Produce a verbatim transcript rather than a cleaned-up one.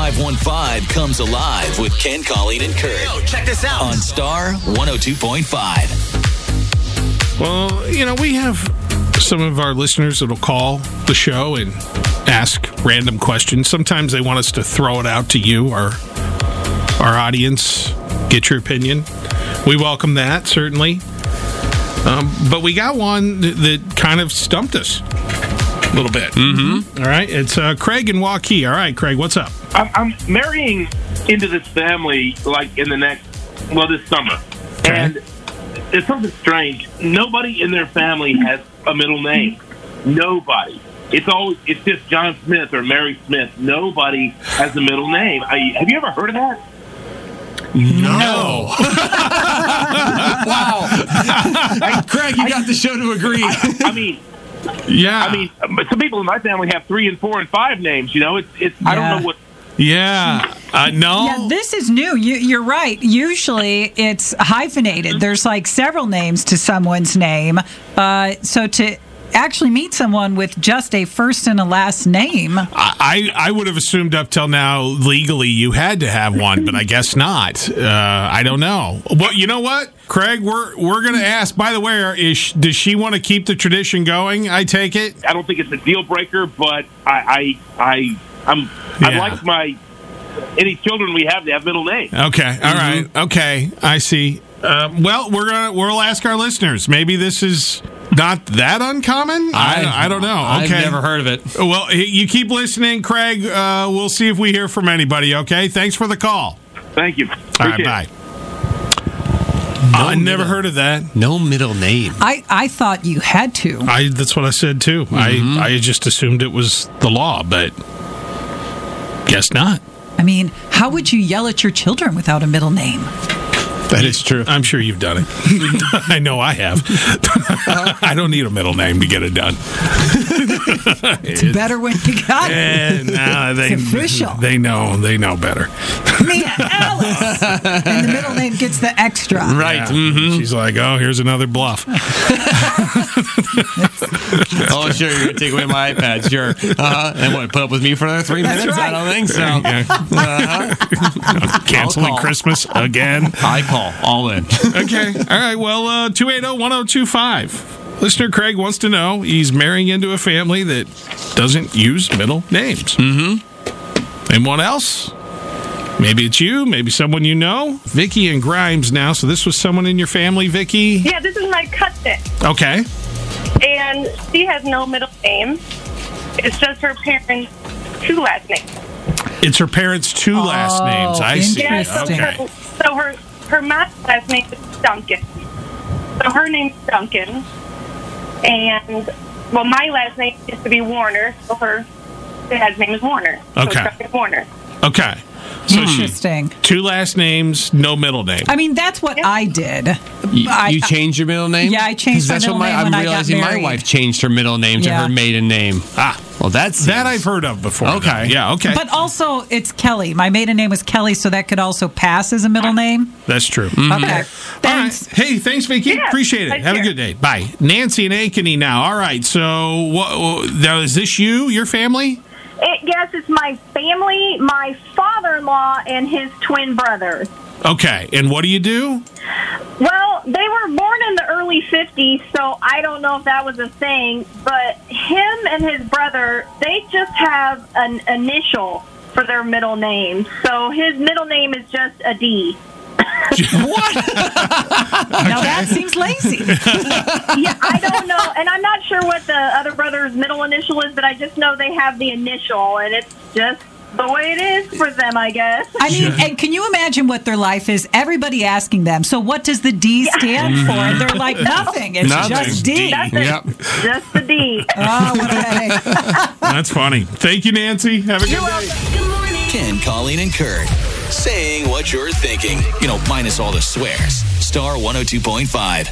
five one five comes alive with Ken, Colleen, and Kurt. Yo, check this out. On Star one oh two point five. Well, you know, we have some of our listeners that'll call the show and ask random questions. Sometimes they want us to throw it out to you, our, our audience, get your opinion. We welcome that, certainly. Um, but we got one that, that kind of stumped us a little bit. Mm-hmm. All right. It's uh, Craig and Waukee. All right, Craig, what's up? I'm, I'm marrying into this family, like, in the next, well, this summer. Okay. And it's something strange. Nobody in their family has a middle name. Nobody. It's always, it's just John Smith or Mary Smith. Nobody has a middle name. I, have you ever heard of that? No. Wow. Craig, you got the show to agree. I, I mean, Yeah. I mean, some people in my family have three and four and five names. You know, it's it's. I Yeah. don't know what. Yeah. Uh, no. Yeah, this is new. You, you're right. Usually it's hyphenated. There's like several names to someone's name. Uh, so to actually meet someone with just a first and a last name. I, I would have assumed up till now legally you had to have one, but I guess not. Uh, I don't know. Well, you know what, Craig? We're we're going to ask. By the way, is does she want to keep the tradition going? I take it. I don't think it's a deal breaker, but I I I I'm Yeah. I'd like my any children we have to have middle names. Okay. All right. Okay. I see. Uh, well, we're gonna we'll ask our listeners. Maybe this is not that uncommon. I, I don't know. Okay. I've never heard of it. Well, you keep listening, Craig. Uh, we'll see if we hear from anybody. Okay. Thanks for the call. Thank you. All Appreciate right. it. Bye. I never middle- heard of that. No middle name. I, I thought you had to. I that's what I said too. Mm-hmm. I I just assumed it was the law, but guess not. I mean, how would you yell at your children without a middle name? That is true. I'm sure you've done it. I know I have. I don't need a middle name to get it done. It's better when you got it. And now they, It's official. They know. They know better. Me, Alice. And the middle name gets the extra. Right. Yeah. Mm-hmm. She's like, oh, here's another bluff. Oh, sure, you're going to take away my iPad, sure. Uh-huh. And what, put up with me for another three That's minutes? right. I don't think so. Uh-huh. Canceling call. Christmas again. I call, all in. Okay. All right. Well, uh, two eight zero, one zero two five. Listener Craig wants to know he's marrying into a family that doesn't use middle names. Mm-hmm. Anyone else? Maybe it's you. Maybe someone you know. Vicky and Grimes now. So this was someone in your family, Vicky? Yeah, this is my cousin, Okay. and she has no middle name. It's just her parents' two last names. It's her parents' two last Oh, names. I see. Yeah, so, Interesting. Okay. her, so her her mom's last name is Duncan. So her name's Duncan, and well, my last name used to be Warner. So her dad's name is Warner. So Okay. it's Duncan Warner. Okay. So she, Interesting. two last names, no middle name. I mean, that's what I did. You, I, you changed your middle name? Yeah, I changed 'Cause my that's middle what my, name I'm when I got realizing my married. wife changed her middle name to Yeah. her maiden name. Ah, Well, that's that I've heard of before. Okay. though. Yeah, okay. But also, it's Kelly. My maiden name was Kelly, so that could also pass as a middle name. That's true. Okay. All right. Thanks. Hey, thanks, Vicky. Yeah, Appreciate it. take Have a care. good day. Bye. Nancy and Ankeny now. All right. So, what, now, is this you, your family? It, yes, it's my family, my father-in-law, and his twin brothers. Okay. And what do you do? Well, they were born in the early fifties, so I don't know if that was a thing, but him and his brother, they just have an initial for their middle name. So his middle name is just a D. Now that seems lazy. Yeah, I don't know, and I'm not sure what the other brother's middle initial is, but I just know they have the initial, and it's just the way it is for them, I guess. I mean, and can you imagine what their life is? Everybody asking them, so what does the D stand for? And they're like, nothing. It's Nothing. just D. That's it. Yep. Just the D. Oh, what a headache. That's funny. Thank you, Nancy. Have a good day. Good morning. Ken, Colleen, and Kurt. Saying what you're thinking. You know, minus all the swears. Star one oh two point five.